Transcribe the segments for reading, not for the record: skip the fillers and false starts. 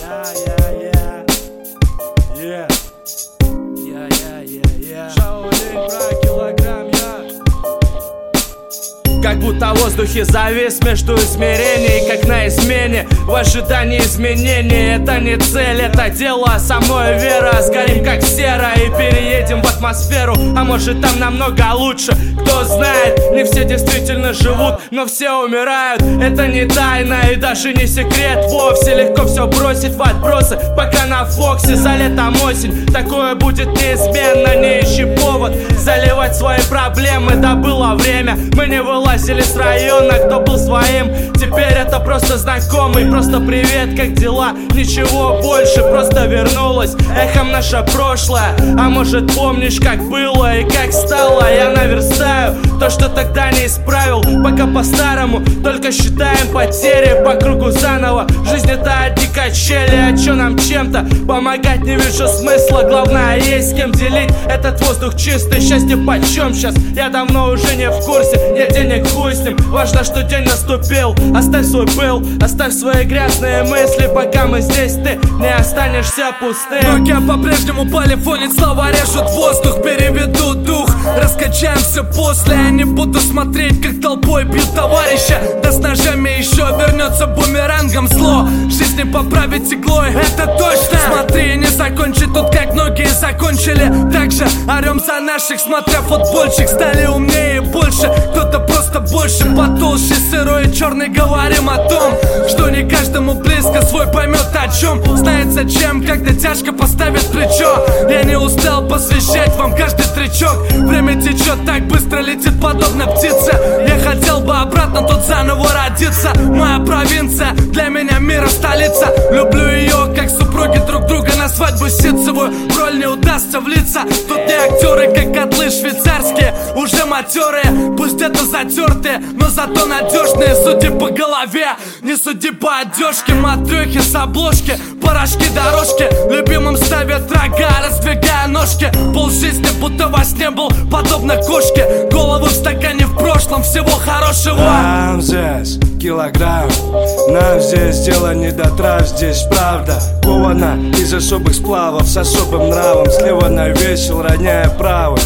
Как будто в воздухе завис между измерений, как на измене, в ожидании изменений. Это не цель, это дело, со мной вера. Сгорим как сера и переедем в атмосферу. А может там намного лучше, кто знает. Не все действительно живут, но все умирают. Это не тайна и даже не секрет вовсе. Легко все бросить в отбросы, пока на Фоксе за летом осень. Такое будет неизменно, не ищи повод заливать свои проблемы. Да было время, мы не вылазили с района, кто был своим. Теперь это просто знакомый, просто привет, как дела? Ничего больше, просто вернулась эхом наше прошлое. А может помнишь, как было и как стало? Я наверстаю то, что тогда не исправил. Пока по-старому, только считаем потери по кругу заново. Жизнь это одни качели, а чё нам чем-то помогать не вижу смысла. Главное есть с кем делить этот воздух чистый. Счастье почем сейчас? Я давно уже не в курсе. Нет денег, хуй с ним, важно, что день наступил. Оставь свой пыл, оставь свои грязные мысли. Пока мы здесь, ты не останешься пустым. Ноги по-прежнему полифонить, слова режут воздух. Переведу дух, раскачаемся после. Я не буду смотреть, как толпой бьют товарища. Да с ножами еще вернется бумерангом зло. Жизнь не поправить иглой, это точно. Смотри, не закончи тут, как многие закончили. Также орем за наших, смотря футбольчик. Стали умнее и больше, кто-то просто больше, потолще, сырой и черный. Говорим о том, что не каждому близко, свой поймет о чем. Знает зачем, когда тяжко поставит плечо. Я не устал посвящать вам каждый тречок. Время течет, так быстро летит, подобно птице. Я хотел бы обратно тут заново родиться. Моя провинция, для меня мира столица. Люблю ее, как супруги друг друга на свадьбу ситцевую. В роль не удастся влиться. Тут не актеры, как котлы швейцарские, уже матерые, пусть это затертые, но зато надежные. Суди по голове, не суди по одежке. Матрёхи с обложки, порошки, дорожки. Любимым ставят рога, раздвигая ножки. Полжизни будто во сне был, подобно кошке. Голову в стакане в прошлом, всего хорошего. Нам здесь килограмм, нам здесь дело не до трав. Здесь правда кована из особых сплавов, с особым нравом. Слева навесил, роняя правым.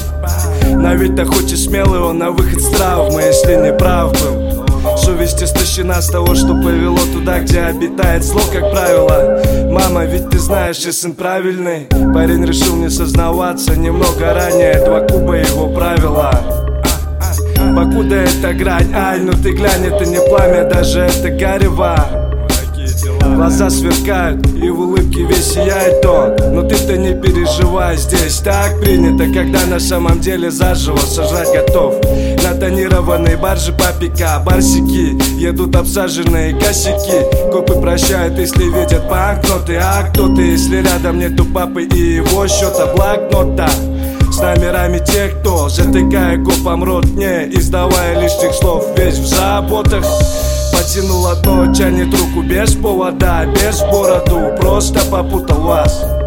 На вид-то хоть и смелый он, на выход с травмы, если не прав был. Совесть истощена с того, что повело туда, где обитает зло, как правило. Мама, ведь ты знаешь, я сын правильный. Парень решил не сознаваться немного ранее. 2 куба его правила. Покуда это грань, ай, ну ты глянь, это не пламя, даже это горево. Глаза сверкают, и в улыбке весь сияет он. Но ты-то не переживай, здесь так принято, когда на самом деле заживо сожрать готов. На тонированной барже по пика барсики едут обсаженные косяки. Копы прощают, если видят банкноты. А кто ты, если рядом нету папы и его счета блокнота? С номерами тех, кто, затыкая копом рот, не издавая лишних слов, весь в заботах. Потянул одно, тянет руку без повода, без бороду, просто попутал вас.